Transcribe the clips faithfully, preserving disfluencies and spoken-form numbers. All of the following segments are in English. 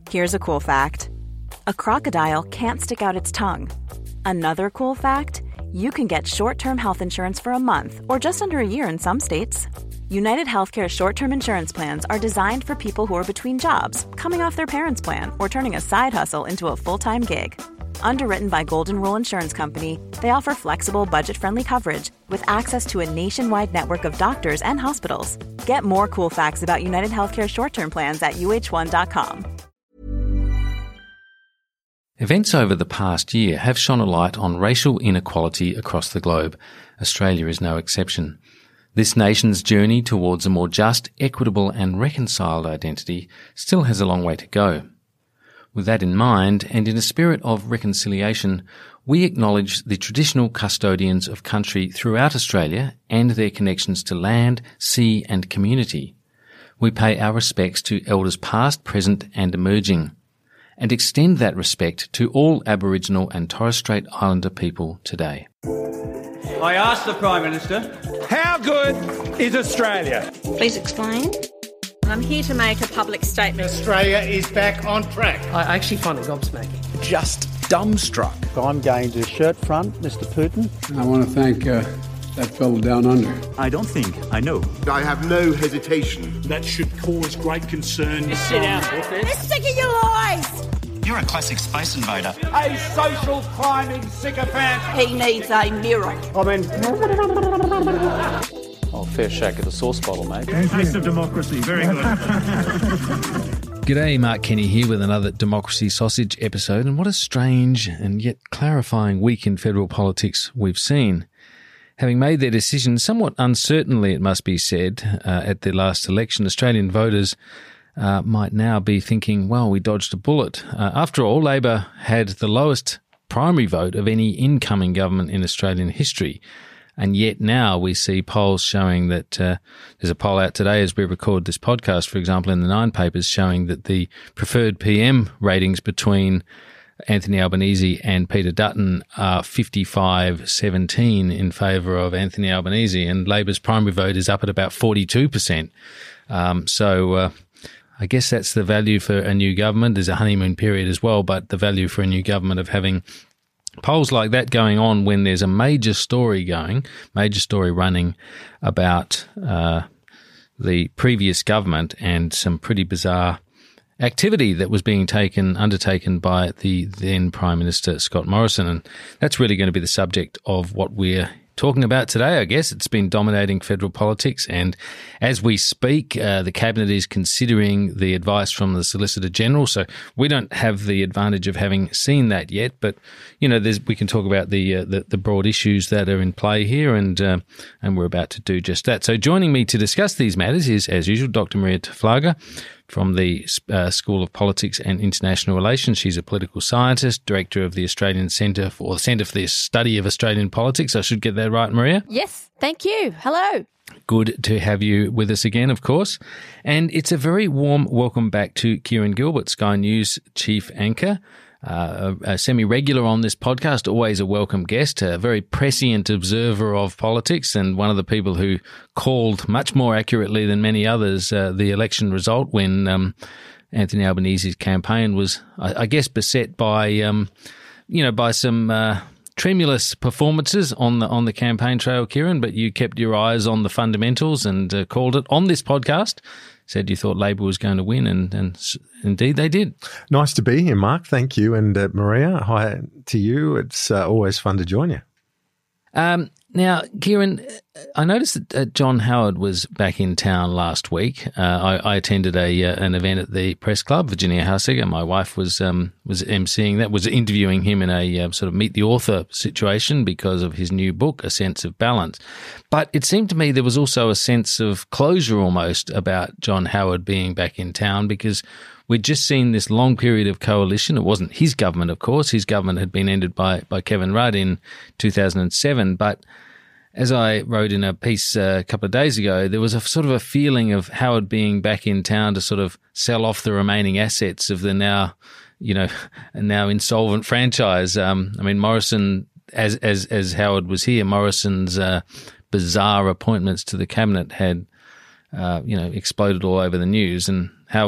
Here's a cool fact. A crocodile can't stick out its tongue. Another cool fact, you can get short-term health insurance for a month or just under a year in some states. United Healthcare short-term insurance plans are designed for people who are between jobs, coming off their parents' plan, or turning a side hustle into a full-time gig. Underwritten by Golden Rule Insurance Company, they offer flexible, budget-friendly coverage with access to a nationwide network of doctors and hospitals. Get more cool facts about United Healthcare short-term plans at U H one dot com. Events over the past year have shone a light on racial inequality across the globe. Australia is no exception. This nation's journey towards a more just, equitable and reconciled identity still has a long way to go. With that in mind, and in a spirit of reconciliation, we acknowledge the traditional custodians of country throughout Australia and their connections to land, sea and community. We pay our respects to elders past, present and emerging, and extend that respect to all Aboriginal and Torres Strait Islander people today. I asked the Prime Minister, how good is Australia? Please explain. I'm here to make a public statement. Australia is back on track. I actually find it gobsmacking. Just dumbstruck. I'm going to shirt front, Mister Putin. I want to thank uh, that fellow down under. I don't think I know. I have no hesitation. That should cause great concern. Just sit down, They're sick of your lies. You're a classic space invader. A social climbing sycophant. He needs a mirror. I mean... Oh, fair shake of the sauce bottle, mate. Taste of democracy. Very good. G'day, Mark Kenny here with another Democracy Sausage episode, and what a strange and yet clarifying week in federal politics we've seen. Having made their decision somewhat uncertainly, it must be said, uh, at the last election, Australian voters uh, might now be thinking, well, we dodged a bullet. Uh, after all, Labor had the lowest primary vote of any incoming government in Australian history. And yet now we see polls showing that uh, there's a poll out today as we record this podcast, for example, in the Nine papers, showing that the preferred P M ratings between Anthony Albanese and Peter Dutton are fifty-five seventeen in favour of Anthony Albanese, and Labor's primary vote is up at about forty-two percent. Um, so uh, I guess that's the value for a new government. There's a honeymoon period as well, but the value for a new government of having polls like that going on when there's a major story going, major story running about uh, the previous government and some pretty bizarre activity that was being taken, undertaken by the then Prime Minister Scott Morrison. And that's really going to be the subject of what we're talking about today. I guess it's been dominating federal politics, and as we speak, uh, the Cabinet is considering the advice from the Solicitor General. So we don't have the advantage of having seen that yet, but you know, there's, we can talk about the, uh, the the broad issues that are in play here, and uh, and we're about to do just that. So joining me to discuss these matters is, as usual, Doctor Maria Taflaga from the uh, School of Politics and International Relations. She's a political scientist, director of the Australian Centre for, or the Centre for the Study of Australian Politics. I should get that right, Maria? Yes, thank you. Hello. Good to have you with us again, of course. And it's a very warm welcome back to Kieran Gilbert, Sky News chief anchor. Uh, a, a semi-regular on this podcast, always a welcome guest, a very prescient observer of politics, and one of the people who called much more accurately than many others uh, the election result when um, Anthony Albanese's campaign was, I, I guess, beset by, um, you know, by some uh, tremulous performances on the on the campaign trail, Kieran. But you kept your eyes on the fundamentals and uh, called it on this podcast. Said you thought Labor was going to win, and, and indeed they did. Nice to be here, Mark. Thank you. And uh, Maria, hi to you. It's uh, always fun to join you. Um, now, Kieran, I noticed that uh, John Howard was back in town last week. Uh, I, I attended a uh, an event at the Press Club. Virginia Hussiger, my wife, was um, was emceeing that, was interviewing him in a uh, sort of meet the author situation because of his new book, A Sense of Balance. But it seemed to me there was also a sense of closure almost about John Howard being back in town, because we'd just seen this long period of coalition. It wasn't his government, of course. His government had been ended by, by Kevin Rudd in two thousand seven. But as I wrote in a piece uh, a couple of days ago, there was a sort of a feeling of Howard being back in town to sort of sell off the remaining assets of the now, you know, now insolvent franchise. Um, I mean, Morrison, as as as Howard was here, Morrison's uh, bizarre appointments to the cabinet had, uh, you know, exploded all over the news, and Howard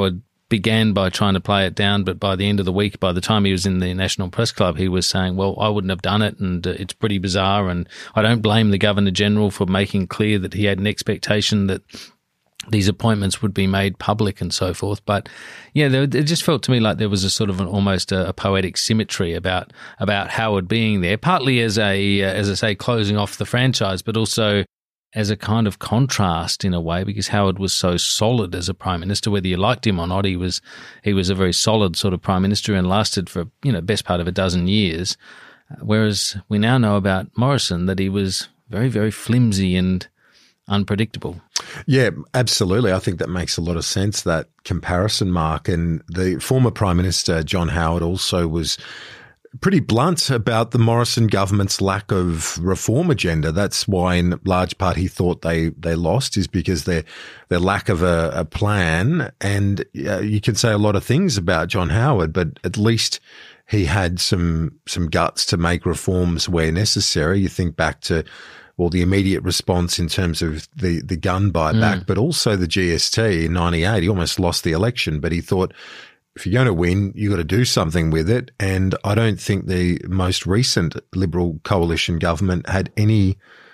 began by trying to play it down, but by the end of the week, by the time he was in the National Press Club, he was saying, well, I wouldn't have done it, and uh, it's pretty bizarre, and I don't blame the Governor-General for making clear that he had an expectation that these appointments would be made public and so forth. But yeah, there, it just felt to me like there was a sort of an, almost a, a poetic symmetry about about Howard being there, partly as a, uh, as I say, closing off the franchise, but also as a kind of contrast in a way, because Howard was so solid as a Prime Minister. Whether you liked him or not, he was he was a very solid sort of Prime Minister and lasted for, you know, best part of a dozen years. Whereas we now know about Morrison that he was very, very flimsy and unpredictable. Yeah, absolutely. I think that makes a lot of sense, that comparison, Mark. And the former Prime Minister, John Howard, also was pretty blunt about the Morrison government's lack of reform agenda. That's why, in large part, he thought they, they lost, is because their their lack of a, a plan. And uh, you can say a lot of things about John Howard, but at least he had some some guts to make reforms where necessary. You think back to, well, the immediate response in terms of the, the gun buyback, mm. but also the G S T in ninety-eight. He almost lost the election, but he thought, if you're going to win, you've got to do something with it. And I don't think the most recent Liberal coalition government had any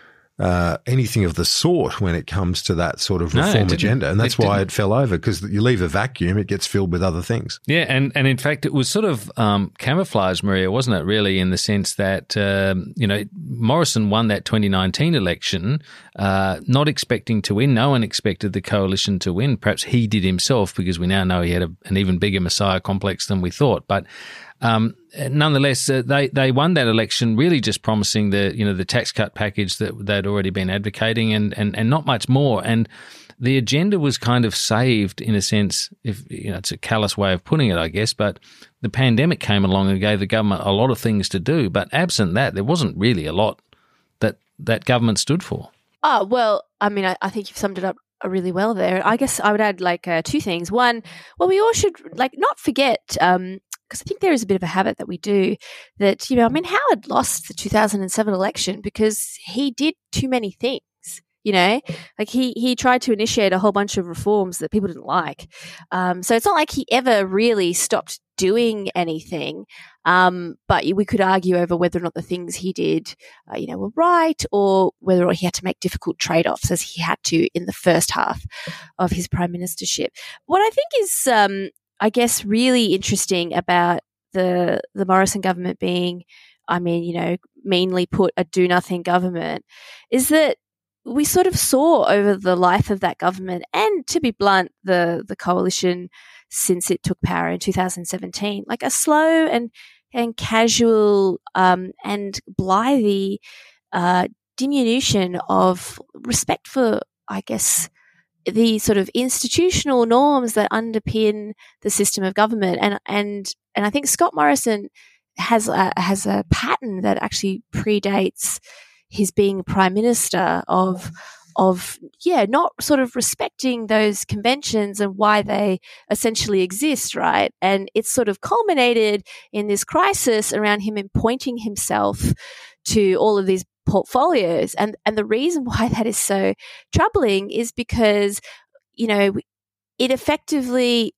uh, anything of the sort when it comes to that sort of reform no, agenda. And that's it why didn't. It fell over, because you leave a vacuum, it gets filled with other things. Yeah, and, and in fact, it was sort of um, camouflage, Maria, wasn't it, really, in the sense that, um, you know, Morrison won that twenty nineteen election, uh, not expecting to win. No one expected the coalition to win. Perhaps he did himself, because we now know he had a, an even bigger Messiah complex than we thought. But Um, nonetheless, uh, they they won that election really just promising the you know the tax cut package that they'd already been advocating, and and and not much more. And the agenda was kind of saved in a sense. If you know, it's a callous way of putting it, I guess. But the pandemic came along and gave the government a lot of things to do. But absent that, there wasn't really a lot that that government stood for. Oh well, I mean, I, I think you've summed it up really well there. I guess I would add like uh, two things. One, well, we all should like not forget. Um, Because I think there is a bit of a habit that we do that, you know, I mean, Howard lost the two thousand seven election because he did too many things, you know, like he, he tried to initiate a whole bunch of reforms that people didn't like. Um, so it's not like he ever really stopped doing anything. Um, but we could argue over whether or not the things he did, uh, you know, were right, or whether or not he had to make difficult trade-offs as he had to in the first half of his prime ministership. What I think is, um, I guess, really interesting about the the Morrison government being, I mean, you know, meanly put, a do-nothing government, is that we sort of saw over the life of that government, and to be blunt, the the coalition since it took power in two thousand seventeen, like a slow and and casual um, and blithe uh, diminution of respect for, I guess, the sort of institutional norms that underpin the system of government. And and and I think Scott Morrison has a, has a pattern that actually predates his being Prime Minister of, of yeah, not sort of respecting those conventions and why they essentially exist, right? And it's sort of culminated in this crisis around him appointing himself to all of these portfolios. And and the reason why that is so troubling is because, you know, it effectively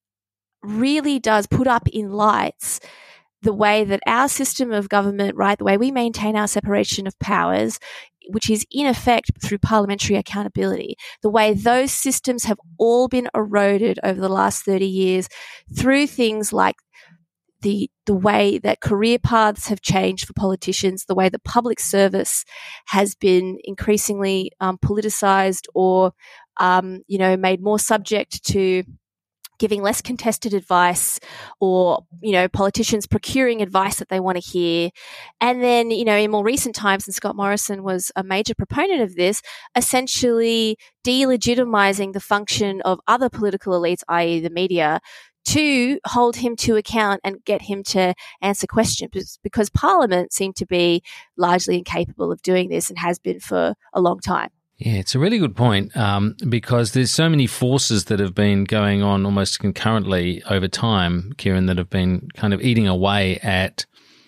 really does put up in lights the way that our system of government, right, the way we maintain our separation of powers, which is in effect through parliamentary accountability, the way those systems have all been eroded over the last thirty years through things like the the way that career paths have changed for politicians, the way that public service has been increasingly um, politicized or, um, you know, made more subject to giving less contested advice, or, you know, politicians procuring advice that they want to hear. And then, you know, in more recent times, and Scott Morrison was a major proponent of this, essentially delegitimizing the function of other political elites, that is the media, to hold him to account and get him to answer questions, because Parliament seemed to be largely incapable of doing this and has been for a long time. Yeah, it's a really good point, um, because there's so many forces that have been going on almost concurrently over time, Kieran, that have been kind of eating away at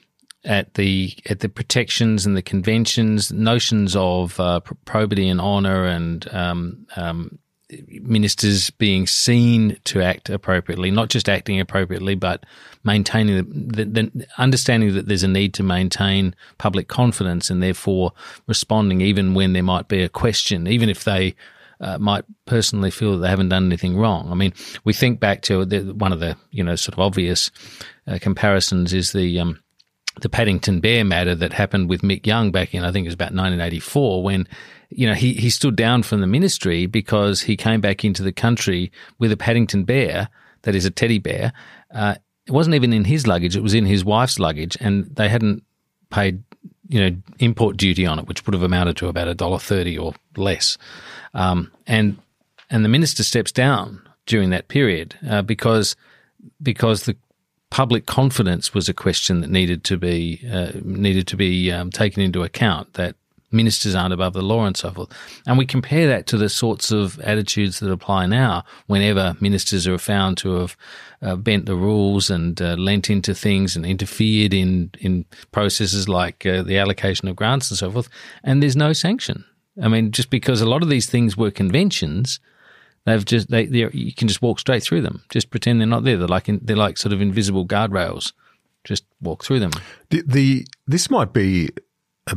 at the at the protections and the conventions, notions of uh, probity and honour, and um, um, ministers being seen to act appropriately, not just acting appropriately, but maintaining the, the, the understanding that there's a need to maintain public confidence and therefore responding even when there might be a question, even if they uh, might personally feel that they haven't done anything wrong. I mean, we think back to the, one of the, you know, sort of obvious uh, comparisons is the um, the Paddington Bear matter that happened with Mick Young back in, I think it was about nineteen eighty-four, when, you know, he, he stood down from the ministry because he came back into the country with a Paddington Bear, that is a teddy bear. Uh, it wasn't even in his luggage, it was in his wife's luggage, and they hadn't paid, you know, import duty on it, which would have amounted to about one dollar thirty or less. Um, and and the minister steps down during that period uh, because because the public confidence was a question that needed to be uh, needed to be um, taken into account, that ministers aren't above the law and so forth. And we compare that to the sorts of attitudes that apply now whenever ministers are found to have uh, bent the rules and uh, lent into things and interfered in, in processes like uh, the allocation of grants and so forth, and there's no sanction. I mean, just because a lot of these things were conventions, They've just they you can just walk straight through them. Just pretend they're not there. They're like in, they're like sort of invisible guardrails. Just walk through them. The, the this might be a,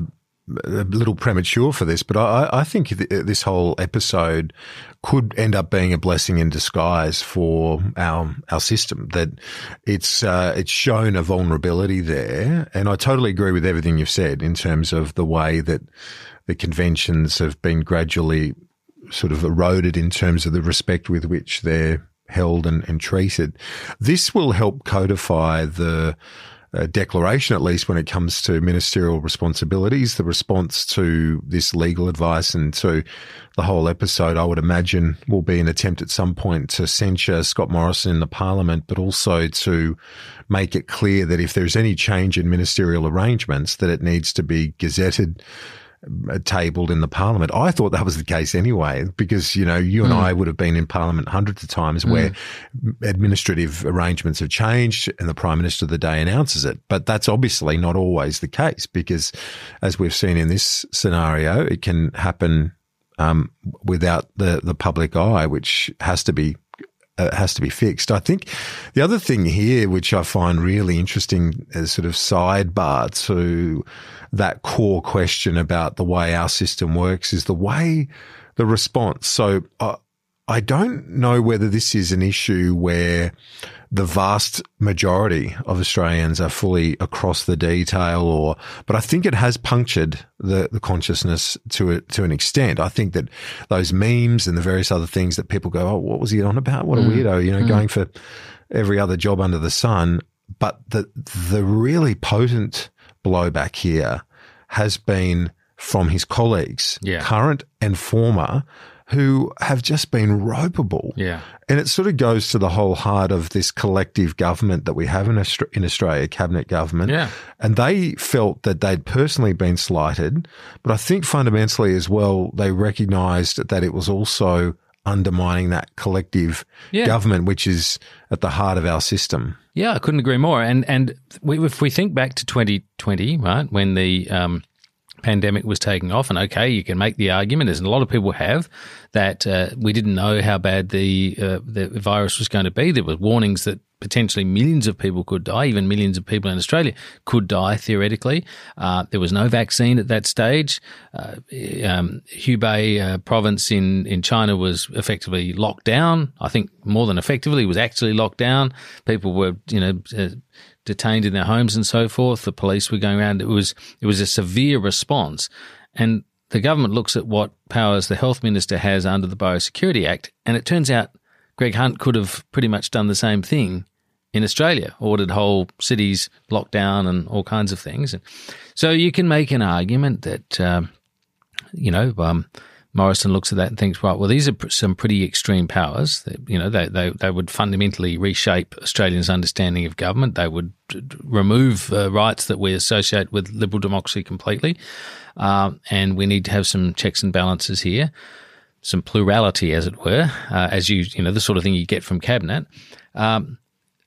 a little premature for this, but I, I think this whole episode could end up being a blessing in disguise for our our system. That it's uh, it's shown a vulnerability there, and I totally agree with everything you've said in terms of the way that the conventions have been gradually sort of eroded in terms of the respect with which they're held and, and treated. This will help codify the uh, declaration, at least when it comes to ministerial responsibilities, the response to this legal advice and to the whole episode. I would imagine will be an attempt at some point to censure Scott Morrison in the Parliament, but also to make it clear that if there's any change in ministerial arrangements, that it needs to be gazetted, tabled in the Parliament. I thought that was the case anyway, because, you know, you and mm. I would have been in Parliament hundreds of times mm. where administrative arrangements have changed and the Prime Minister of the day announces it. But that's obviously not always the case, because as we've seen in this scenario, it can happen um, without the, the public eye, which has to be Uh, has to be fixed. I think the other thing here, which I find really interesting as sort of sidebar to that core question about the way our system works, is the way the response. So uh, I don't know whether this is an issue where the vast majority of Australians are fully across the detail, or, but I think it has punctured the, the consciousness to it, to an extent. I think that those memes and the various other things that people go, oh, what was he on about? What a mm. weirdo, you know, mm. going for every other job under the sun. But the, the really potent blowback here has been from his colleagues, yeah. current and former, who have just been ropeable. Yeah. And it sort of goes to the whole heart of this collective government that we have in Australia, in Australia, cabinet government. Yeah. And they felt that they'd personally been slighted, but I think fundamentally as well, they recognised that it was also undermining that collective yeah. government, which is at the heart of our system. Yeah, I couldn't agree more. And and we, if we think back to twenty twenty, right, when the um, pandemic was taking off, and okay, you can make the argument, as a lot of people have, that uh, we didn't know how bad the uh, the virus was going to be. There were warnings that potentially millions of people could die, even millions of people in Australia could die theoretically. Uh, there was no vaccine at that stage. Uh, um, Hubei uh, province in, in China was effectively locked down. I think more than effectively, it was actually locked down. People were, you know, uh, detained in their homes and so forth. The police were going around. It was it was a severe response. And the government looks at what powers the health minister has under the Biosecurity Act, and it turns out Greg Hunt could have pretty much done the same thing in Australia, ordered whole cities locked down and all kinds of things. So you can make an argument that, um, you know, um, Morrison looks at that and thinks, right, well, these are some pretty extreme powers. That, you know, they, they they would fundamentally reshape Australians' understanding of government. They would remove uh, rights that we associate with liberal democracy completely. Um, and we need to have some checks and balances here, some plurality, as it were, uh, as you, you know, the sort of thing you get from cabinet. Um,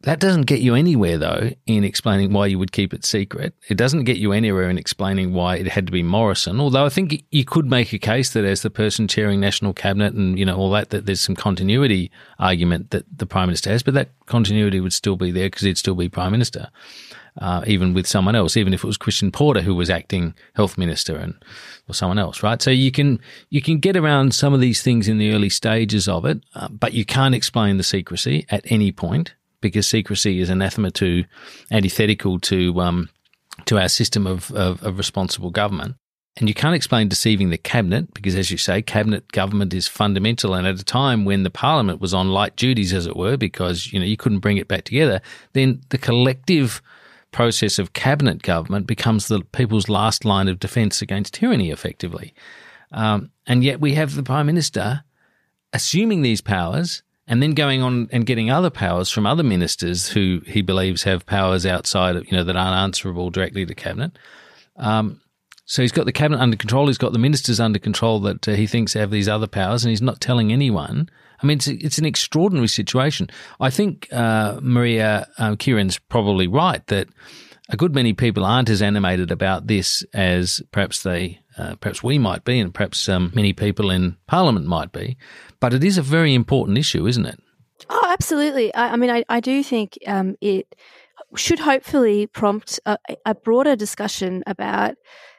That doesn't get you anywhere, though, in explaining why you would keep it secret. It doesn't get you anywhere in explaining why it had to be Morrison, although I think you could make a case that as the person chairing National Cabinet and, you know, all that, that there's some continuity argument that the Prime Minister has, but that continuity would still be there because he'd still be Prime Minister, uh, even with someone else, even if it was Christian Porter who was acting Health Minister and or someone else, right? So you can you can get around some of these things in the early stages of it, uh, but you can't explain the secrecy at any point, because secrecy is anathema to, antithetical to um, to our system of, of, of responsible government. And you can't explain deceiving the Cabinet because, as you say, Cabinet government is fundamental. And at a time when the Parliament was on light duties, as it were, because, you know, you couldn't bring it back together, then the collective process of Cabinet government becomes the people's last line of defence against tyranny, effectively. Um, and yet we have the Prime Minister assuming these powers and then going on and getting other powers from other ministers who he believes have powers outside of, you know, that aren't answerable directly to Cabinet. Um, so he's got the Cabinet under control. He's got the ministers under control that uh, he thinks have these other powers, and he's not telling anyone. I mean, it's, it's an extraordinary situation. I think uh, Maria uh, Kieran's probably right that a good many people aren't as animated about this as perhaps they, uh, perhaps we might be, and perhaps um, many people in Parliament might be. But it is a very important issue, isn't it? Oh, absolutely. I, I mean, I, I do think um, it should hopefully prompt a, a broader discussion about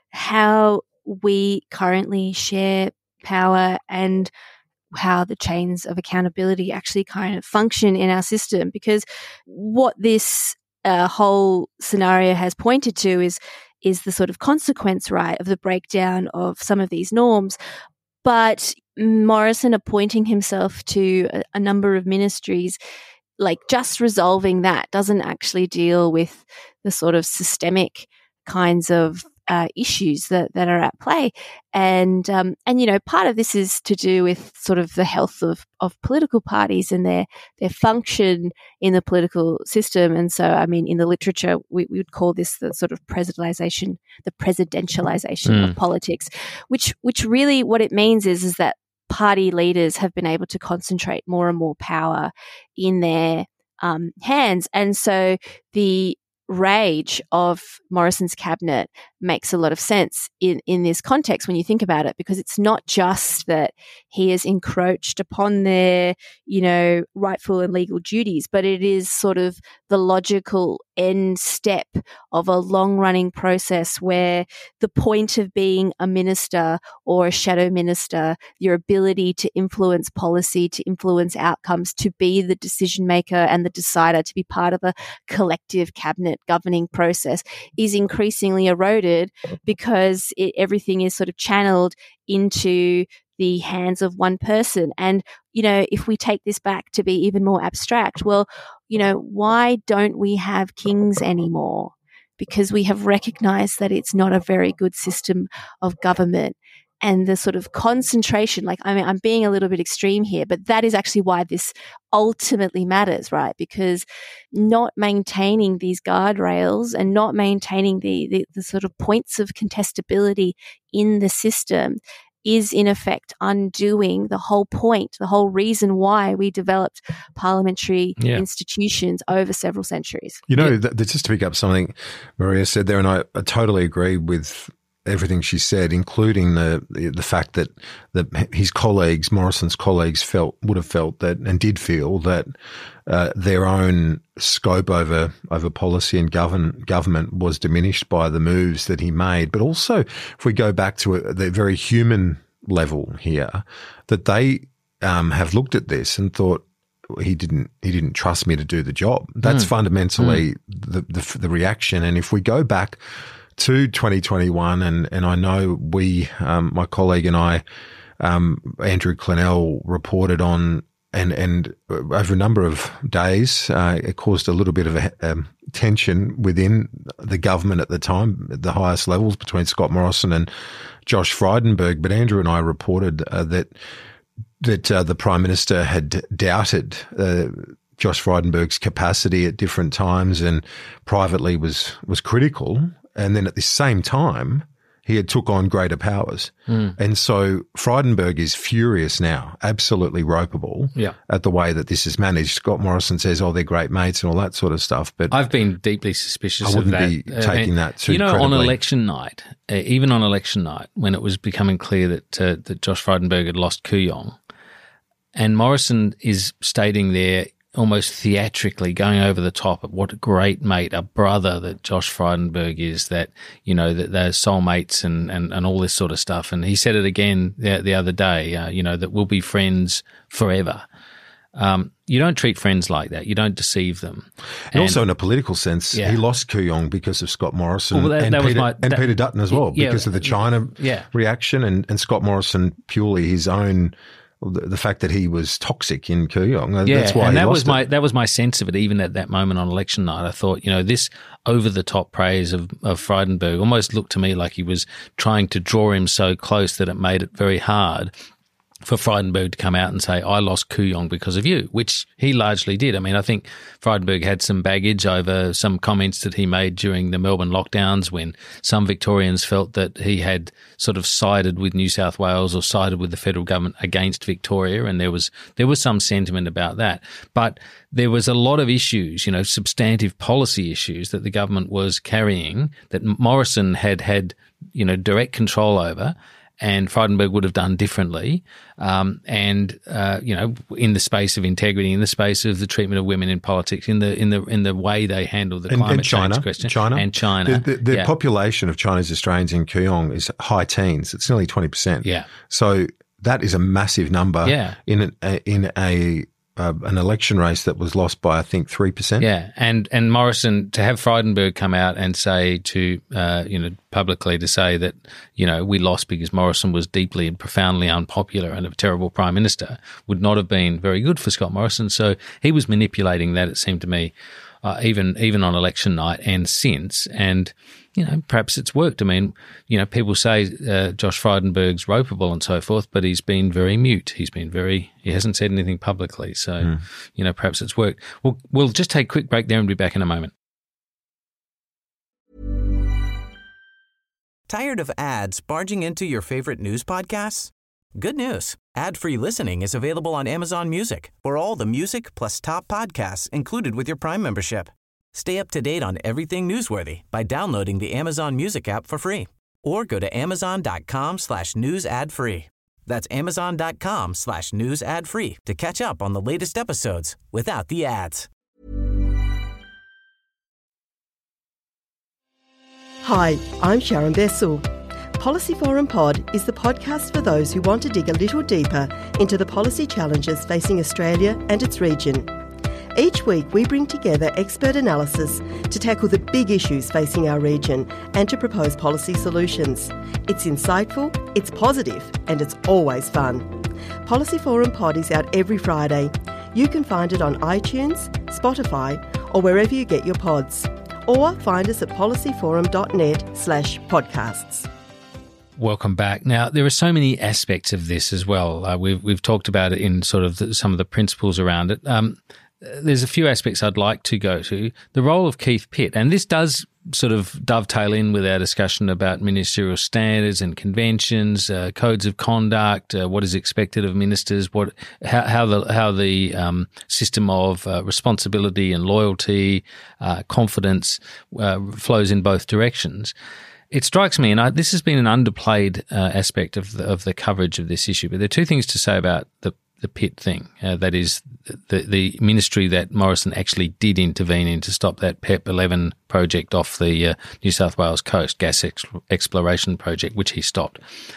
how we currently share power and how the chains of accountability actually kind of function in our system. Because what this uh, whole scenario has pointed to is is the sort of consequence, right, of the breakdown of some of these norms. But Morrison appointing himself to a, a number of ministries, like just resolving that doesn't actually deal with the sort of systemic kinds of uh, issues that, that are at play. And, um, and, you know, part of this is to do with sort of the health of, of political parties and their, their function in the political system. And so, I mean, in the literature, we, we would call this the sort of presidentalization, the presidentialization mm. of politics, which, which really what it means is, is that party leaders have been able to concentrate more and more power in their um, hands. And so the rage of Morrison's cabinet makes a lot of sense in, in this context when you think about it, because it's not just that he has encroached upon their, you know, rightful and legal duties, but it is sort of the logical end step of a long-running process where the point of being a minister or a shadow minister, your ability to influence policy, to influence outcomes, to be the decision maker and the decider, to be part of a collective cabinet governing process is increasingly eroded because it, everything is sort of channeled into the hands of one person. And, you know, if we take this back to be even more abstract, well, you know, why don't we have kings anymore? Because we have recognized that it's not a very good system of government. And the sort of concentration, like, I mean, I'm being a little bit extreme here, but that is actually why this ultimately matters, right? Because not maintaining these guardrails and not maintaining the, the, the sort of points of contestability in the system is in effect undoing the whole point, the whole reason why we developed parliamentary yeah. institutions over several centuries. You know, yeah. th- just to pick up something Maria said there, and I, I totally agree with everything she said, including the the, the fact that, that his colleagues, Morrison's colleagues, felt would have felt that and did feel that uh, their own scope over over policy and govern, government was diminished by the moves that he made. But also, if we go back to a, the very human level here, that they um, have looked at this and thought, he didn't he didn't trust me to do the job. That's mm. fundamentally mm. the, the the reaction. And if we go back to twenty twenty-one, and, and I know we, um, my colleague and I, um, Andrew Clennell, reported on, and, and over a number of days, uh, it caused a little bit of a um, tension within the government at the time, at the highest levels between Scott Morrison and Josh Frydenberg. But Andrew and I reported uh, that that uh, the Prime Minister had doubted uh, Josh Frydenberg's capacity at different times, and privately was was critical. And then at the same time, he had took on greater powers. Mm. And so Frydenberg is furious now, absolutely ropeable yeah. at the way that this is managed. Scott Morrison says, oh, they're great mates and all that sort of stuff. But I've been deeply suspicious I wouldn't of that. be taking uh, that too You know, credibly. on election night, uh, even on election night, when it was becoming clear that, uh, that Josh Frydenberg had lost Kooyong, and Morrison is stating there almost theatrically, going over the top of what a great mate, a brother that Josh Frydenberg is, that, you know, that they're soulmates and, and, and all this sort of stuff. And he said it again the, the other day, uh, you know, that we'll be friends forever. Um, you don't treat friends like that. You don't deceive them. And, and also in a political sense, yeah. he lost Kooyong because of Scott Morrison well, that, and, that Peter, my, and that, Peter Dutton as well, yeah, because of the China yeah. reaction and, and Scott Morrison purely his own The, the fact that he was toxic in Kooyong, yeah, that's why and he that lost was my it. that was my sense of it. Even at that moment on election night, I thought, you know, this over the top praise of of Frydenberg almost looked to me like he was trying to draw him so close that it made it very hard for Frydenberg to come out and say, I lost Kooyong because of you, which he largely did. I mean, I think Frydenberg had some baggage over some comments that he made during the Melbourne lockdowns when some Victorians felt that he had sort of sided with New South Wales or sided with the federal government against Victoria, and there was there was some sentiment about that. But there was a lot of issues, you know, substantive policy issues that the government was carrying that Morrison had had, you know, direct control over, and Frydenberg would have done differently. Um, and, uh, you know, in the space of integrity, in the space of the treatment of women in politics, in the in the in the way they handle the and, climate and China, change question. China. And China. The, the, the yeah. population of Chinese Australians in Kooyong is high teens. It's nearly twenty percent. Yeah. So that is a massive number yeah. in, an, a, in a uh, an election race that was lost by, I think, three percent. Yeah, and and Morrison, to have Frydenberg come out and say to, uh, you know, publicly to say that, you know, we lost because Morrison was deeply and profoundly unpopular and a terrible prime minister would not have been very good for Scott Morrison. So he was manipulating that, it seemed to me, uh, even even on election night and since. And, you know, perhaps it's worked. I mean, you know, people say uh, Josh Frydenberg's ropeable and so forth, but he's been very mute. He's been very, he hasn't said anything publicly. So, mm. you know, perhaps it's worked. We'll, we'll just take a quick break there and be back in a moment. Tired of ads barging into your favorite news podcasts? Good news. Ad-free listening is available on Amazon Music for all the music plus top podcasts included with your Prime membership. Stay up to date on everything newsworthy by downloading the Amazon Music app for free or go to amazon.com slash news ad free. That's amazon.com slash news ad free to catch up on the latest episodes without the ads. Hi, I'm Sharon Bessel. Policy Forum Pod is the podcast for those who want to dig a little deeper into the policy challenges facing Australia and its region. Each week we bring together expert analysis to tackle the big issues facing our region and to propose policy solutions. It's insightful, it's positive, and it's always fun. Policy Forum Pod is out every Friday. You can find it on iTunes, Spotify, or wherever you get your pods. Or find us at policyforum.net slash podcasts. Welcome back. Now, there are so many aspects of this as well. Uh, we've we've talked about it in sort of the, some of the principles around it. Um, there's a few aspects I'd like to go to. The role of Keith Pitt, and this does sort of dovetail in with our discussion about ministerial standards and conventions, uh, codes of conduct, uh, what is expected of ministers, what how, how the how the um, system of uh, responsibility and loyalty, uh, confidence uh, flows in both directions. It strikes me, and I, this has been an underplayed uh, aspect of the, of the coverage of this issue, but there are two things to say about the the Pitt thing. Uh, that is the the ministry that Morrison actually did intervene in to stop that P E P eleven project off the uh, New South Wales coast, gas ex- exploration project, which he stopped.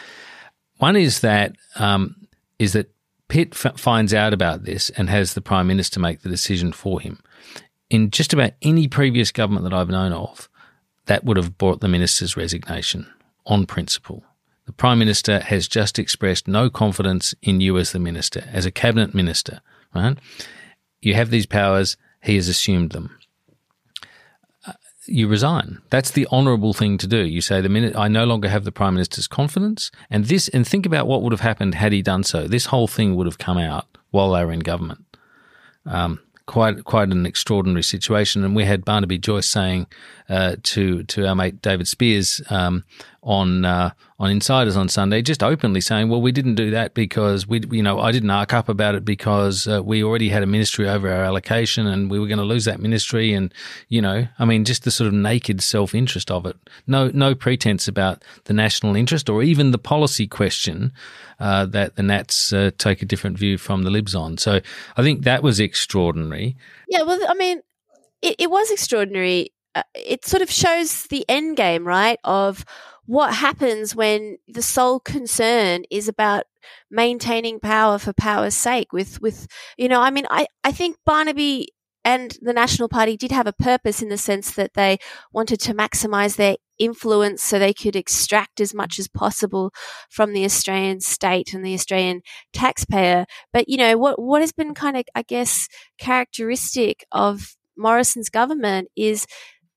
One is that um, is that Pitt f- finds out about this and has the Prime Minister make the decision for him. In just about any previous government that I've known of, that would have brought the minister's resignation on principle. The Prime Minister has just expressed no confidence in you as the minister, as a cabinet minister, right? You have these powers, he has assumed them. Uh, you resign. That's the honourable thing to do. You say, the minute I no longer have the Prime Minister's confidence, and this, and think about what would have happened had he done so. This whole thing would have come out while they were in government. Um, Quite, quite an extraordinary situation, and we had Barnaby Joyce saying uh, to to our mate David Spears um, on uh, on Insiders on Sunday, just openly saying, well, we didn't do that because we, you know, I didn't arc up about it because uh, we already had a ministry over our allocation and we were going to lose that ministry. And, you know, I mean, just the sort of naked self-interest of it. No, no pretense about the national interest or even the policy question uh, that the Nats uh, take a different view from the Libs on. So I think that was extraordinary. Yeah, well, I mean, it, it was extraordinary. Uh, it sort of shows the end game, right, of what happens when the sole concern is about maintaining power for power's sake with, with you know, I mean, I, I think Barnaby and the National Party did have a purpose in the sense that they wanted to maximise their influence so they could extract as much as possible from the Australian state and the Australian taxpayer. But, you know, what, what has been kind of, I guess, characteristic of Morrison's government is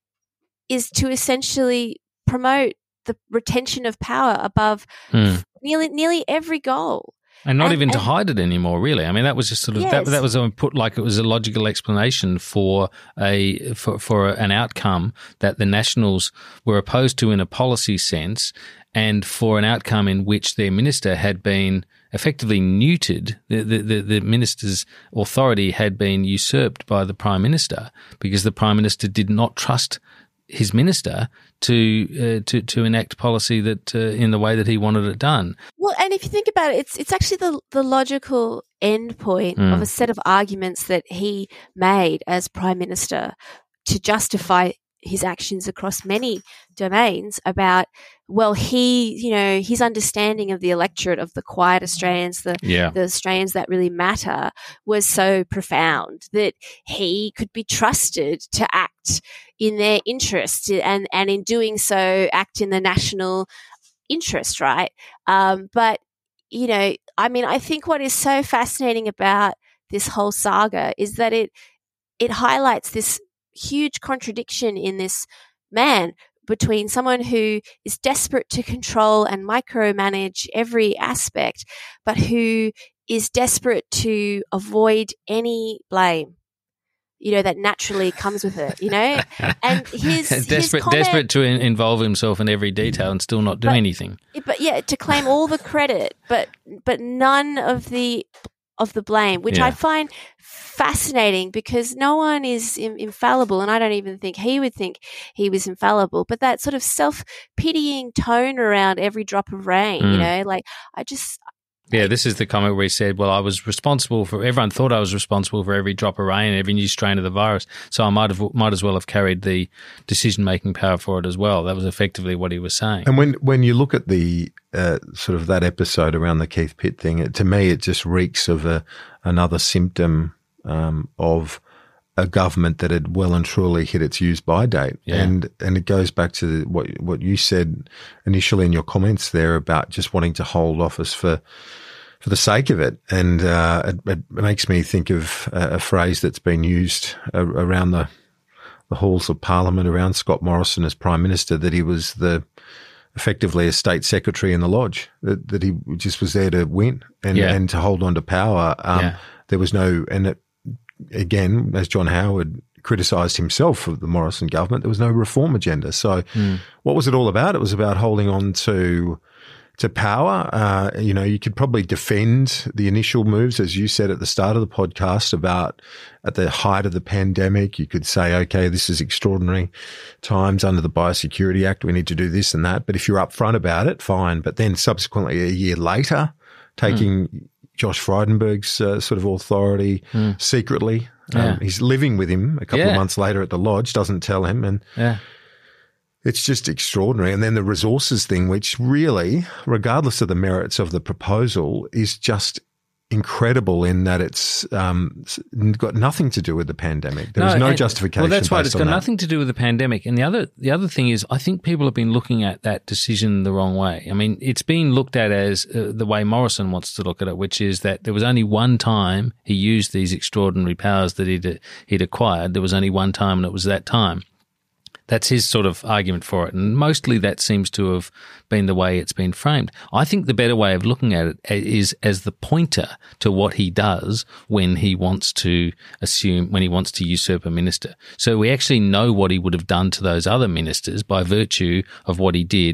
is to essentially promote the retention of power above mm. nearly nearly every goal. And not and, even and, to hide it anymore, really. I mean, that was just sort of yes. that. That was put like it was a logical explanation for a for for an outcome that the Nationals were opposed to in a policy sense, and for an outcome in which their minister had been effectively neutered. The, the, the, the minister's authority had been usurped by the Prime Minister because the Prime Minister did not trust his minister to uh, to to enact policy that uh, in the way that he wanted it done. Well, and if you think about it, it's it's actually the the logical end point mm. of a set of arguments that he made as Prime Minister to justify his actions across many domains about, well, he, you know, his understanding of the electorate, of the quiet Australians, the, yeah. the Australians that really matter, was so profound that he could be trusted to act in their interest and, and in doing so, act in the national interest, right? Um, but, you know, I mean, I think what is so fascinating about this whole saga is that it it highlights this huge contradiction in this man between someone who is desperate to control and micromanage every aspect, but who is desperate to avoid any blame, you know, that naturally comes with it, you know? And his desperate, his comment, desperate to in- involve himself in every detail and still not do but, anything. But yeah, to claim all the credit, but but none of the of the blame, which yeah. I find fascinating because no one is in, infallible, and I don't even think he would think he was infallible. But that sort of self-pitying tone around every drop of rain, mm. you know, like I just. Yeah, this is the comment where he said, well, I was responsible for, everyone thought I was responsible for every drop of rain, every new strain of the virus, so I might have might as well have carried the decision-making power for it as well. That was effectively what he was saying. And when, when you look at the uh, sort of that episode around the Keith Pitt thing, it, to me it just reeks of a, another symptom um, of a government that had well and truly hit its use-by date. Yeah. And and it goes back to what what you said initially in your comments there about just wanting to hold office for for the sake of it. And uh, it, it makes me think of a, a phrase that's been used uh, around the the halls of Parliament around Scott Morrison as Prime Minister, that he was the effectively a state secretary in the lodge, that, that he just was there to win and, yeah. and to hold on to power. Um, yeah. There was no, and it, again, as John Howard criticised himself of the Morrison government, there was no reform agenda. So mm. what was it all about? It was about holding on to to power. Uh, you know, you could probably defend the initial moves, as you said at the start of the podcast, about at the height of the pandemic, you could say, okay, this is extraordinary times under the Biosecurity Act. We need to do this and that. But if you're upfront about it, fine. But then subsequently, a year later, taking mm. Josh Frydenberg's uh, sort of authority mm. secretly. Yeah. Um, he's living with him a couple yeah. of months later at the lodge, doesn't tell him. And yeah. it's just extraordinary. And then the resources thing, which really, regardless of the merits of the proposal, is just incredible in that it's um, got nothing to do with the pandemic. There no, is no and, justification. Well, that's right. It's got that. nothing to do with the pandemic. And the other the other thing is, I think people have been looking at that decision the wrong way. I mean, it's been looked at as uh, the way Morrison wants to look at it, which is that there was only one time he used these extraordinary powers that he'd, he'd acquired. There was only one time, and it was that time. That's his sort of argument for it. And mostly that seems to have been the way it's been framed. I think the better way of looking at it is as the pointer to what he does when he wants to assume, when he wants to usurp a minister. So we actually know what he would have done to those other ministers by virtue of what he did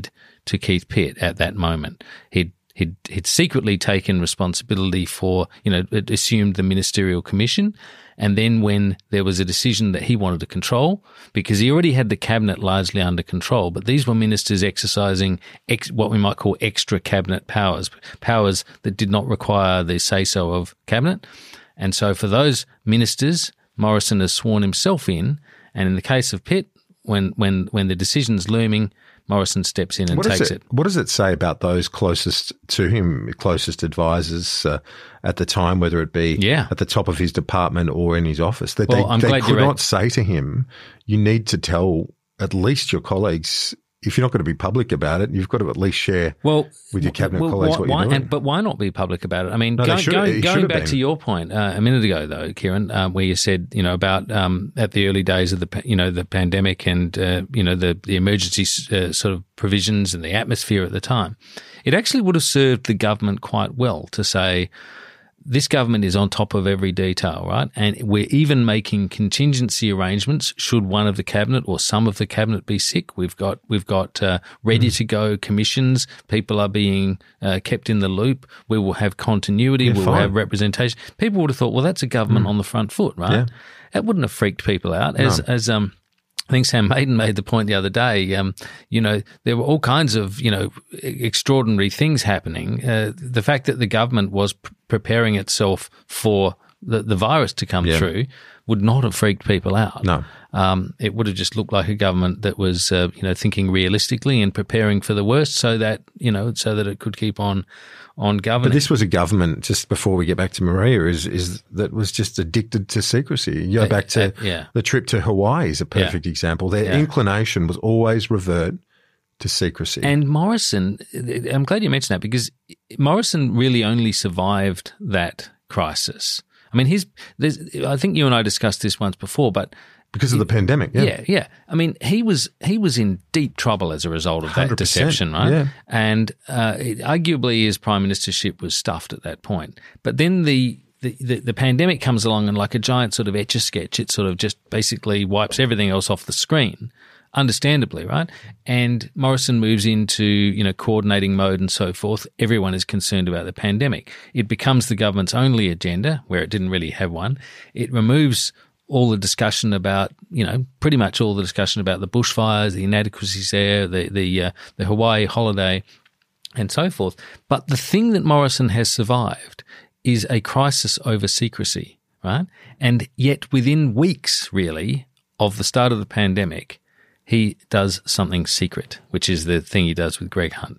to Keith Pitt at that moment. He'd He'd, he'd secretly taken responsibility for, you know, it assumed the ministerial commission. And then when there was a decision that he wanted to control, because he already had the cabinet largely under control, but these were ministers exercising ex, what we might call extra cabinet powers, powers that did not require the say-so of cabinet. And so for those ministers, Morrison has sworn himself in. And in the case of Pitt, when, when, when the decision's looming, Morrison steps in and what takes it, it. What does it say about those closest to him, closest advisors uh, at the time, whether it be yeah. at the top of his department or in his office, that well, they, I'm they glad could you're not right. say to him, you need to tell at least your colleagues, if you're not going to be public about it, you've got to at least share well, with your cabinet well, colleagues why, what you're why, doing. And, but why not be public about it? I mean, no, go, should, going, going back been. to your point uh, a minute ago, though, Kieran, uh, where you said, you know, about um, at the early days of the, you know, the pandemic and, uh, you know, the, the emergency uh, sort of provisions and the atmosphere at the time, it actually would have served the government quite well to say, this government is on top of every detail, right? And we're even making contingency arrangements should one of the cabinet or some of the cabinet be sick. We've got we've got uh, ready mm. to go commissions. People are being uh, kept in the loop. We will have continuity. Yeah, we will fine. have representation. People would have thought, well, that's a government mm. on the front foot, right? Yeah. That wouldn't have freaked people out. As no. as um. I think Sam Maiden made the point the other day, um, you know, there were all kinds of, you know, extraordinary things happening. Uh, the fact that the government was p- preparing itself for the, the virus to come yeah. through would not have freaked people out. No. Um, it would have just looked like a government that was, uh, you know, thinking realistically and preparing for the worst so that, you know, so that it could keep on on governing. But this was a government, just before we get back to Maria, is is that was just addicted to secrecy. You go back to uh, yeah. the trip to Hawaii is a perfect yeah. example. Their yeah. inclination was always revert to secrecy. And Morrison, I'm glad you mentioned that because Morrison really only survived that crisis. I mean, his, I think you and I discussed this once before, but because of the pandemic, yeah. Yeah, yeah. I mean, he was he was in deep trouble as a result of that one hundred percent, deception, right? Yeah. And uh, it, arguably his prime ministership was stuffed at that point. But then the, the, the, the pandemic comes along and like a giant sort of Etch-a-Sketch, it sort of just basically wipes everything else off the screen, understandably, right? And Morrison moves into, you know, coordinating mode and so forth. Everyone is concerned about the pandemic. It becomes the government's only agenda, where it didn't really have one. It removes all the discussion about, you know, pretty much all the discussion about the bushfires, the inadequacies there, the the uh, the Hawaii holiday, and so forth. But the thing that Morrison has survived is a crisis over secrecy, right? And yet within weeks, really, of the start of the pandemic, he does something secret, which is the thing he does with Greg Hunt.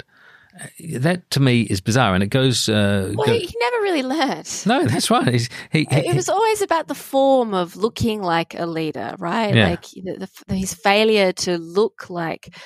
That to me is bizarre, and it goes. Uh, well, go- he never really learnt. No, that's right. He's, he, he, it was always about the form of looking like a leader, right? Yeah. Like the, the, his failure to look like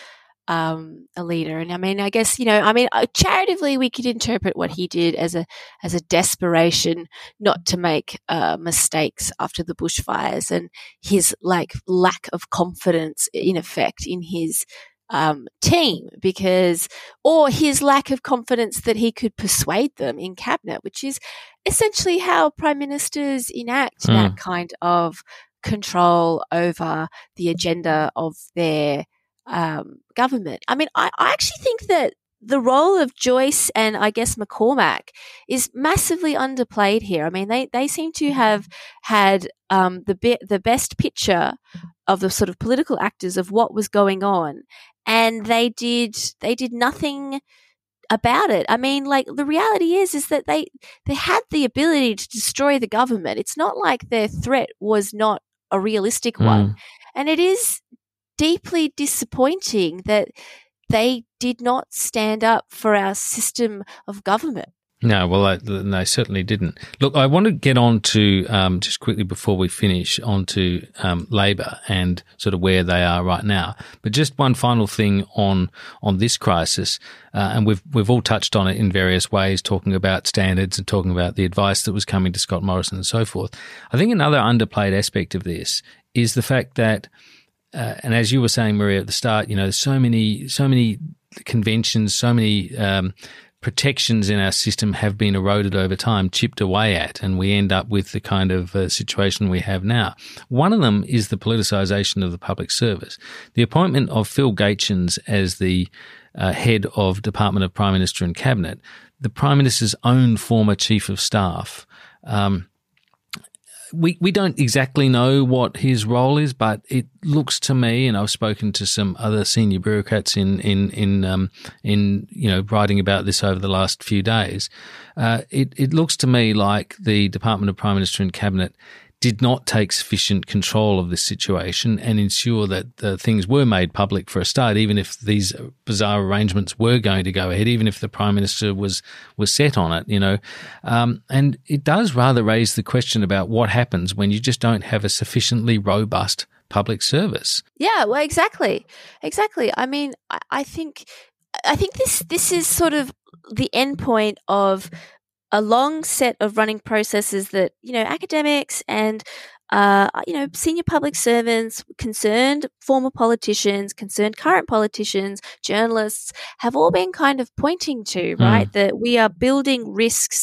um, a leader. And I mean, I guess you know, I mean, charitably, we could interpret what he did as a as a desperation not to make uh, mistakes after the bushfires, and his like lack of confidence, in effect, in his. Um, team because, or his lack of confidence that he could persuade them in cabinet, which is essentially how prime ministers enact mm. that kind of control over the agenda of their um, government. I mean, I, I actually think that the role of Joyce and I guess McCormack is massively underplayed here. I mean, they, they seem to have had um, the be- the best picture of the sort of political actors of what was going on. And they did they did nothing about it. I mean, like the reality is is that they they had the ability to destroy the government. It's not like their threat was not a realistic mm. one. And it is deeply disappointing that they did not stand up for our system of government. No, well, I, they certainly didn't. Look, I want to get on to, um, just quickly before we finish, on to um, Labor and sort of where they are right now. But just one final thing on on this crisis, uh, and we've we've all touched on it in various ways, talking about standards and talking about the advice that was coming to Scott Morrison and so forth. I think another underplayed aspect of this is the fact that, uh, and as you were saying, Maria, at the start, you know, so many, so many conventions, so many um protections in our system have been eroded over time, chipped away at, and we end up with the kind of uh, situation we have now. One of them is the politicisation of the public service. The appointment of Phil Gaetjens as the uh, head of Department of Prime Minister and Cabinet, the Prime Minister's own former Chief of Staff. Um, We we don't exactly know what his role is, but it looks to me, and I've spoken to some other senior bureaucrats in in in um, in you know writing about this over the last few days. Uh, it it looks to me like the Department of Prime Minister and Cabinet did not take sufficient control of this situation and ensure that the things were made public for a start, even if these bizarre arrangements were going to go ahead, even if the Prime Minister was was set on it, you know. Um, and it does rather raise the question about what happens when you just don't have a sufficiently robust public service. Yeah, well, exactly. Exactly. I mean, I, I think I think this this is sort of the end point of a long set of running processes that, you know, academics and, uh, you know, senior public servants, concerned former politicians, concerned current politicians, journalists have all been kind of pointing to, right, mm. that we are building risks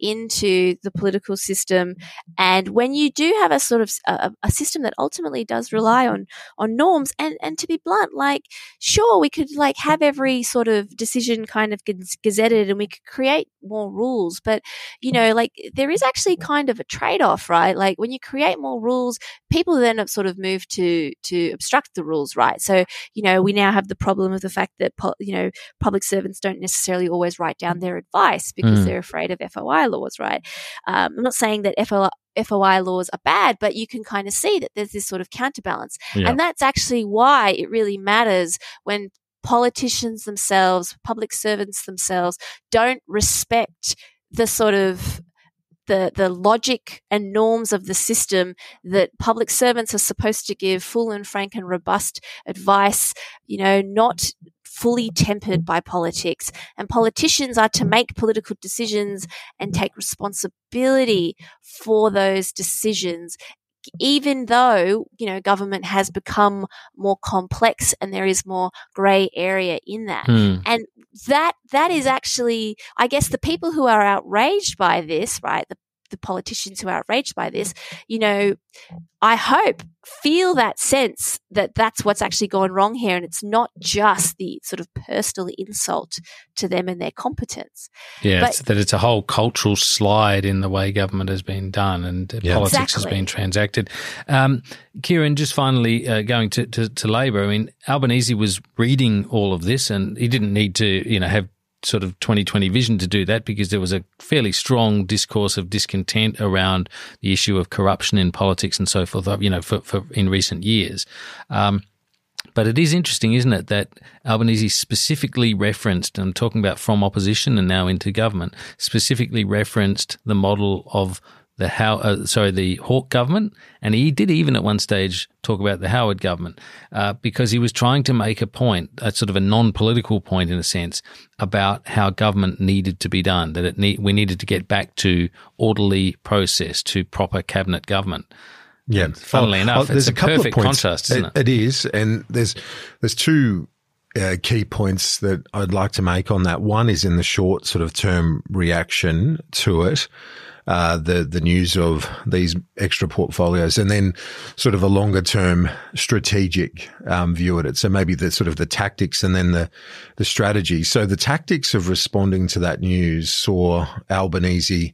into the political system. And when you do have a sort of a, a system that ultimately does rely on on norms, and, and to be blunt, like, sure, we could like have every sort of decision kind of gazetted and we could create more rules, but, you know, like there is actually kind of a trade-off, right? Like when you create more rules, people then sort of move to to obstruct the rules, right? So, you know, we now have the problem of the fact that, you know, public servants don't necessarily always write down their advice because mm. they're afraid of F O I laws, right? Um, I'm not saying that F O I laws are bad, but you can kind of see that there's this sort of counterbalance. Yeah. And that's actually why it really matters when politicians themselves, public servants themselves, don't respect the sort of the the logic and norms of the system, that public servants are supposed to give full and frank and robust advice, you know, not fully tempered by politics. And politicians are to make political decisions and take responsibility for those decisions, even though, you know, government has become more complex and there is more grey area in that. Mm. And that that is actually, I guess, the people who are outraged by this, right, the the politicians who are outraged by this, you know, I hope feel that sense that that's what's actually gone wrong here, and it's not just the sort of personal insult to them and their competence. Yeah, but, it's that it's a whole cultural slide in the way government has been done and yeah. politics exactly. has been transacted. Um, Kieran, just finally uh, going to, to, to Labor, I mean, Albanese was reading all of this and he didn't need to, you know, have sort of twenty twenty vision to do that, because there was a fairly strong discourse of discontent around the issue of corruption in politics and so forth, you know, for, for in recent years. Um, but it is interesting, isn't it, that Albanese specifically referenced, and I'm talking about from opposition and now into government, specifically referenced the model of the how uh, sorry the Hawke government, and he did even at one stage talk about the Howard government, uh, because he was trying to make a point, a sort of a non-political point in a sense, about how government needed to be done, that it need, we needed to get back to orderly process, to proper cabinet government. Yeah, and funnily well, enough, well, it's a, a perfect contrast, isn't it? It is, and there's there's two uh, key points that I'd like to make on that. One is in the short sort of term reaction to it. Uh, the, the news of these extra portfolios, and then sort of a longer term strategic, um, view at it. So maybe the sort of the tactics and then the, the strategy. So the tactics of responding to that news saw Albanese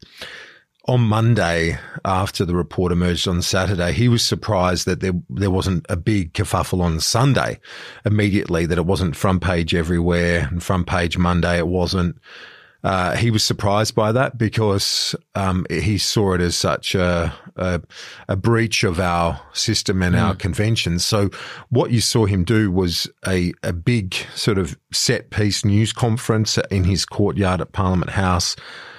on Monday, after the report emerged on Saturday. He was surprised that there, there wasn't a big kerfuffle on Sunday immediately, that it wasn't front page everywhere, and front page Monday it wasn't. Uh, he was surprised by that because um, he saw it as such a, a, a breach of our system and mm. our conventions. So what you saw him do was a, a big sort of set piece news conference in his courtyard at Parliament House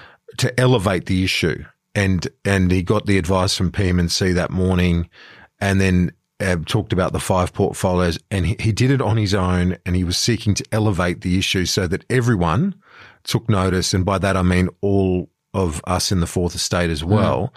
to elevate the issue. And and he got the advice from P M and C that morning, and then uh, talked about the five portfolios. And he, he did it on his own, and he was seeking to elevate the issue so that everyone took notice, and by that I mean all of us in the Fourth Estate as well,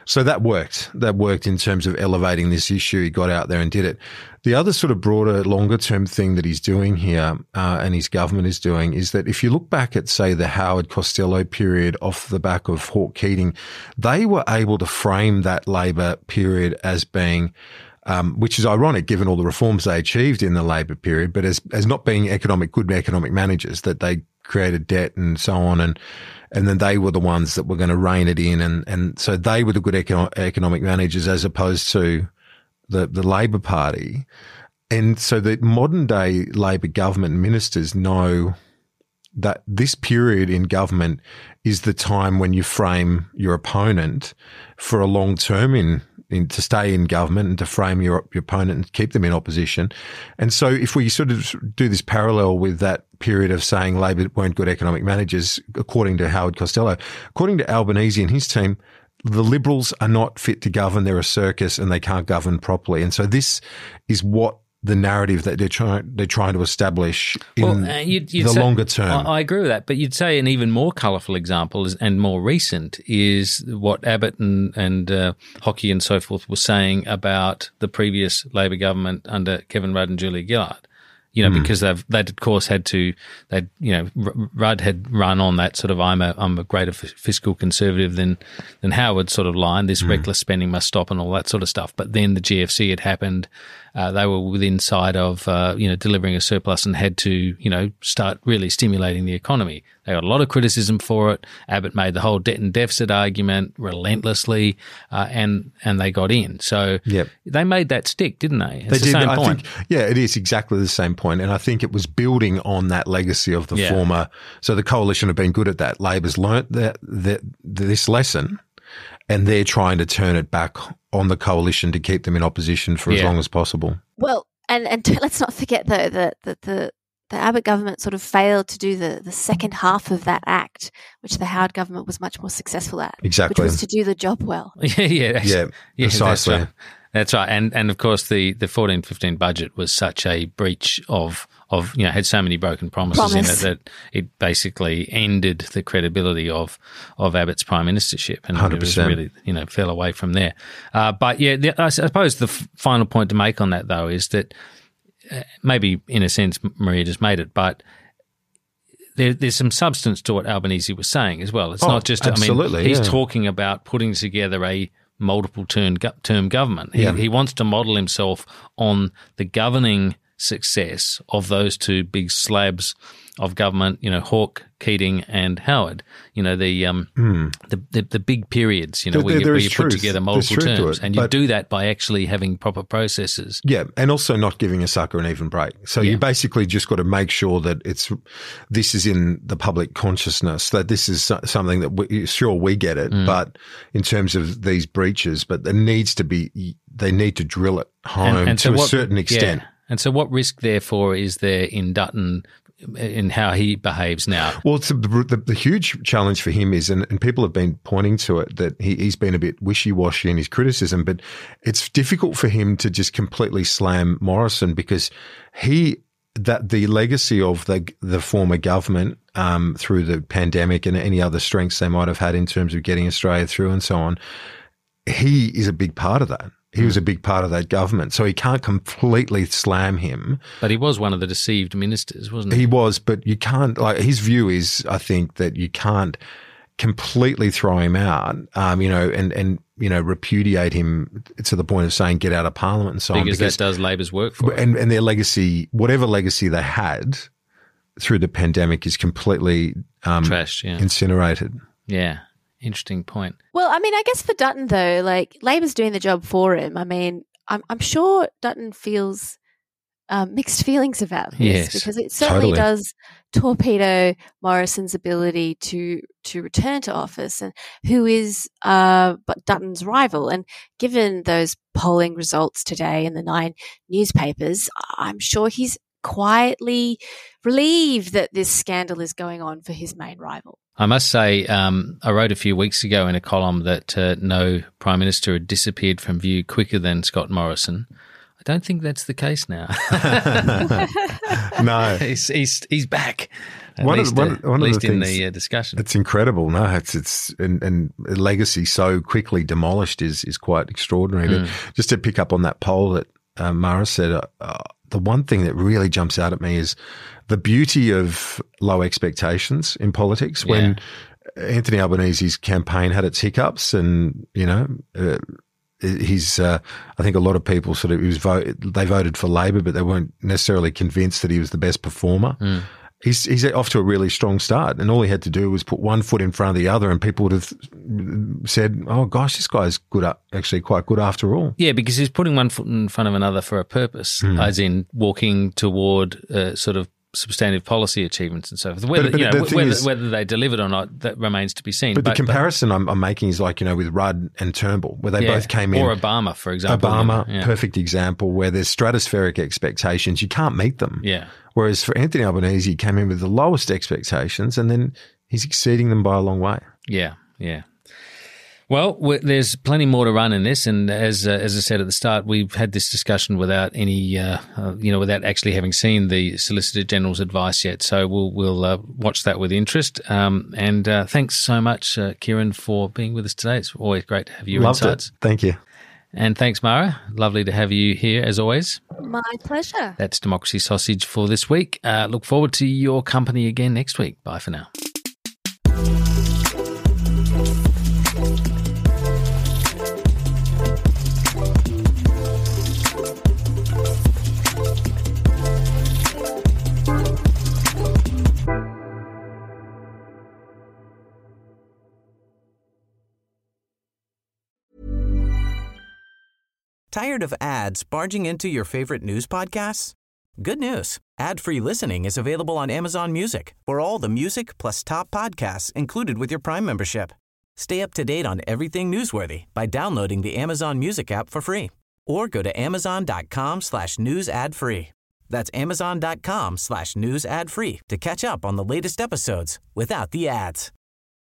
So that worked. That worked in terms of elevating this issue. He got out there and did it. The other sort of broader, longer-term thing that he's doing here, uh, and his government is doing, is that if you look back at, say, the Howard Costello period off the back of Hawke Keating, they were able to frame that Labor period as being, um, which is ironic given all the reforms they achieved in the Labor period, but as as not being economic, good economic managers, that they created debt and so on, and and then they were the ones that were going to rein it in, and and so they were the good econo- economic managers as opposed to the the Labor Party. And so the modern day Labor government ministers know that this period in government is the time when you frame your opponent for a long term in In, to stay in government and to frame your, your opponent and keep them in opposition. And so if we sort of do this parallel with that period of saying Labor weren't good economic managers, according to Howard Costello, according to Albanese and his team, the Liberals are not fit to govern. They're a circus and they can't govern properly. And so this is what the narrative that they're trying they're trying to establish in well, uh, you'd, you'd the say, longer term. I, I agree with that, but you'd say an even more colourful example is, and more recent is what Abbott and, and uh, Hockey and so forth were saying about the previous Labor government under Kevin Rudd and Julia Gillard. You know, mm. because they've they of course had to they you know Rudd had run on that sort of I'm a I'm a greater fiscal conservative than than Howard sort of line. This mm. reckless spending must stop and all that sort of stuff. But then the G F C had happened. Uh, they were within sight of uh, you know delivering a surplus and had to you know start really stimulating the economy. They got a lot of criticism for it. Abbott made the whole debt and deficit argument relentlessly, uh, and and they got in. So yep. they made that stick, didn't they? It's they the did. same I point. think, yeah, it is exactly the same point. And I think it was building on that legacy of the yeah. former. So the coalition have been good at that. Labor's learnt that, that this lesson, and they're trying to turn it back on the coalition to keep them in opposition for yeah. as long as possible. Well, and and let's not forget though that that the the Abbott government sort of failed to do the, the second half of that act, which the Howard government was much more successful at. Exactly. Which was to do the job well. yeah, yeah, yeah, yeah, precisely. That's right. That's right. And and of course the, the fourteen fifteen budget was such a breach of of you know had so many broken promises Promise. in it that it basically ended the credibility of of Abbott's prime ministership, and one hundred percent. it was really you know fell away from there. Uh, but yeah, the, I suppose the f- final point to make on that though is that uh, maybe in a sense Maria just made it, but there, there's some substance to what Albanese was saying as well. It's oh, not just absolutely, I mean he's yeah. talking about putting together a multiple term term government. He, yeah. he wants to model himself on the governing success of those two big slabs of government, you know, Hawke, Keating and Howard, you know, the um, mm. the, the the big periods, you know, there, where you, there where you put truth. together multiple to terms. it, and you do that by actually having proper processes. Yeah, and also not giving a sucker an even break. So yeah. you basically just got to make sure that it's this is in the public consciousness, that this is something that we, sure we get it, mm. but in terms of these breaches, but there needs to be, they need to drill it home and, and to so a what, certain extent. Yeah. And so what risk, therefore, is there in Dutton in how he behaves now? Well, it's the, the, the huge challenge for him is, and, and people have been pointing to it, that he, he's been a bit wishy-washy in his criticism, but it's difficult for him to just completely slam Morrison because he that the legacy of the the former government um, through the pandemic and any other strengths they might have had in terms of getting Australia through and so on, he is a big part of that. He was a big part of that government, so he can't completely slam him. But he was one of the deceived ministers, wasn't he? He was, but you can't, like, his view is, I think, that you can't completely throw him out, um, you know, and, and, you know, repudiate him to the point of saying get out of Parliament and so because on. Because that does Labor's work for and, it. And their legacy, whatever legacy they had through the pandemic is completely um, trashed, yeah. incinerated. Yeah. Interesting point. Well, I mean, I guess for Dutton, though, like, Labor's doing the job for him. I mean, I'm, I'm sure Dutton feels um, mixed feelings about this yes, because it certainly totally. does torpedo Morrison's ability to to return to office, and who is uh, but Dutton's rival. And given those polling results today in the nine newspapers, I'm sure he's quietly relieved that this scandal is going on for his main rival. I must say, um, I wrote a few weeks ago in a column that uh, no Prime Minister had disappeared from view quicker than Scott Morrison. I don't think that's the case now. No. he's, he's, he's back. At one least, of the, one, uh, one at of least the in things, the uh, discussion. It's incredible. No, it's it's and, and legacy so quickly demolished is is quite extraordinary. Mm. But just to pick up on that poll that uh, Mara said, uh, uh, the one thing that really jumps out at me is the beauty of low expectations in politics. When yeah. Anthony Albanese's campaign had its hiccups, and you know. Uh, He's, uh, I think a lot of people sort of, he was vote, they voted for Labor, but they weren't necessarily convinced that he was the best performer. Mm. He's, he's off to a really strong start, and all he had to do was put one foot in front of the other, and people would have said, oh gosh, this guy's good, actually quite good after all. Yeah, because he's putting one foot in front of another for a purpose, mm. as in walking toward uh, sort of substantive policy achievements and so forth. Whether, but, but you know, whether, is, whether they delivered or not, that remains to be seen. But, but the comparison but, I'm, I'm making is like, you know, with Rudd and Turnbull, where they yeah, both came in. Or Obama, for example. Obama, yeah. perfect example, where there's stratospheric expectations. You can't meet them. Yeah. Whereas for Anthony Albanese, he came in with the lowest expectations, and then he's exceeding them by a long way. Yeah, yeah. Well, there's plenty more to run in this, and as uh, as I said at the start, we've had this discussion without any, uh, uh, you know, without actually having seen the Solicitor General's advice yet. So we'll we'll uh, watch that with interest. Um, and uh, thanks so much, uh, Kieran, for being with us today. It's always great to have your Loved insights. It. Thank you. And thanks, Mara. Lovely to have you here as always. My pleasure. That's Democracy Sausage for this week. Uh, look forward to your company again next week. Bye for now. Tired of ads barging into your favorite news podcasts? Good news. Ad-free listening is available on Amazon Music for all the music plus top podcasts included with your Prime membership. Stay up to date on everything newsworthy by downloading the Amazon Music app for free or go to amazon.com slash news ad free. That's amazon.com slash news ad free to catch up on the latest episodes without the ads.